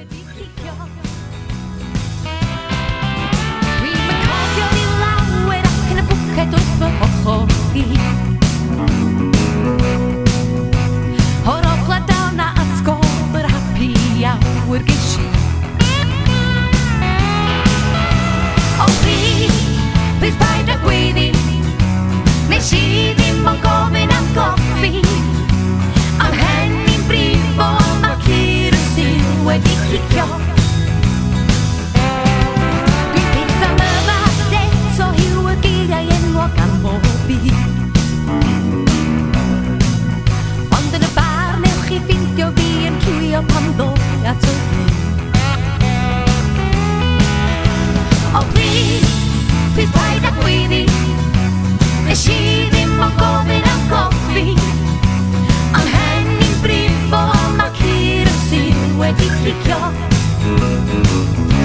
wedi cicio. Dwi'n yn cofio fi lawer ac yn y bwced wrth fy ochr i. O'r ogledd daw na atgof yr happy hour ges i. O please paid â gweiddi. Nes i ddim ond gofyn am goffi. Am henni'n brifo mae cyr y syl wedi cicio. Dwi'n byth am yfad eto hiw y geiriau enwog am bob i. Ond yn y bar newch chi ffindio fi yn cwio pan ddoi at o hyn. O please paid â gweiddi. Nes i ddim ond gofyn am goffi. Am henni'n brifo mae cyr y syl wedi cicio.